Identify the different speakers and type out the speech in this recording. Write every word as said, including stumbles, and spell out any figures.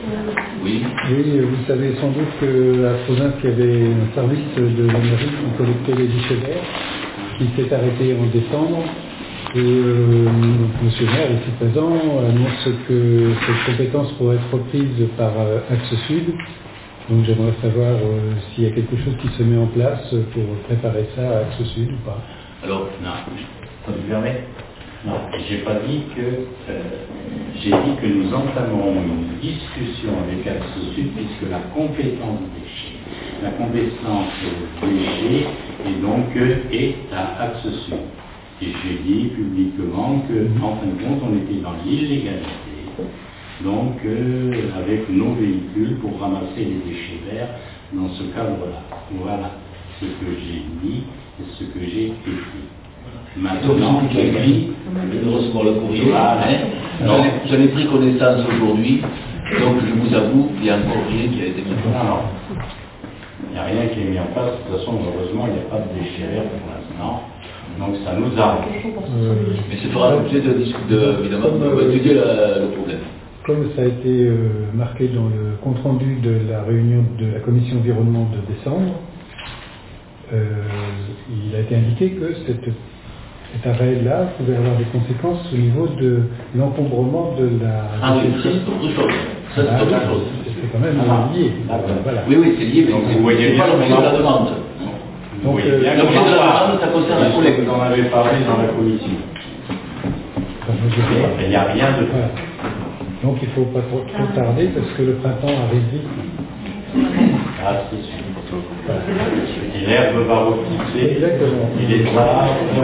Speaker 1: Oui.
Speaker 2: Oui, vous savez sans doute qu'à Province, il y avait un service de la mairie qui collectait les déchets verts, qui s'est arrêté en décembre. Et euh, M. le maire, ici présent, annonce que cette compétence pourrait être reprise par euh, Axe Sud. Donc j'aimerais savoir euh, s'il y a quelque chose qui se met en place pour préparer ça à Axe Sud ou pas.
Speaker 1: Alors, non, ça me permet. Non, j'ai pas dit que. Euh, j'ai dit que nous entamons une discussion avec Axe Sud, puisque la compétence déchets, la compétence déchets, et donc euh, est à Axe Sud. Et j'ai dit publiquement que, en fin de compte, on était dans l'illégalité, donc euh, avec nos véhicules pour ramasser les déchets verts dans ce cadre-là. Voilà ce que j'ai dit et ce que j'ai écrit. Maintenant, j'ai dit
Speaker 3: de recevoir le courrier.
Speaker 1: Voilà.
Speaker 3: J'en ai, j'en ai pris connaissance aujourd'hui, donc je vous avoue, il y a encore rien qui a été mis en place.
Speaker 1: Non, non. Il n'y a rien qui est mis en place. De toute façon, heureusement, il n'y a pas de déchets verts pour l'instant. Donc ça nous arrange.
Speaker 2: Euh,
Speaker 3: Mais c'est fera l'objet de discuter, évidemment, on va étudier la- le problème.
Speaker 2: Comme ça a été euh, marqué dans le compte-rendu de la réunion de la commission environnement de décembre, euh, il a été indiqué que cette, cet arrêt-là pouvait avoir des conséquences au niveau de l'encombrement de la...
Speaker 3: Ah oui, ça c'est autre chose. Ça c'est
Speaker 2: Ah,
Speaker 3: autre
Speaker 2: oui,
Speaker 3: chose.
Speaker 2: c'est quand même
Speaker 1: Ah,
Speaker 2: lié.
Speaker 1: d'accord.
Speaker 2: Voilà.
Speaker 3: Oui, oui, c'est lié, mais
Speaker 1: Donc,
Speaker 3: c'est
Speaker 1: vous voyez
Speaker 3: c'est pas
Speaker 1: bien
Speaker 3: l'objet
Speaker 1: qu'on
Speaker 3: de
Speaker 1: a-
Speaker 3: la demande.
Speaker 1: Vous voyez
Speaker 2: Donc,
Speaker 1: bien
Speaker 2: euh,
Speaker 1: qu'on
Speaker 3: l'objet de la
Speaker 1: en parle,
Speaker 3: demande, ça concerne la
Speaker 1: puisque
Speaker 3: collecte.
Speaker 1: vous en avez parlé dans la commission.
Speaker 2: Enfin, moi, je sais pas.
Speaker 1: Mais il n'y a rien de
Speaker 2: Voilà. Donc il ne faut pas trop, trop tarder parce que le printemps arrive vite.
Speaker 1: Ah, c'est sûr. Et l'herbe va repousser.
Speaker 2: Exactement.
Speaker 1: Il est tard.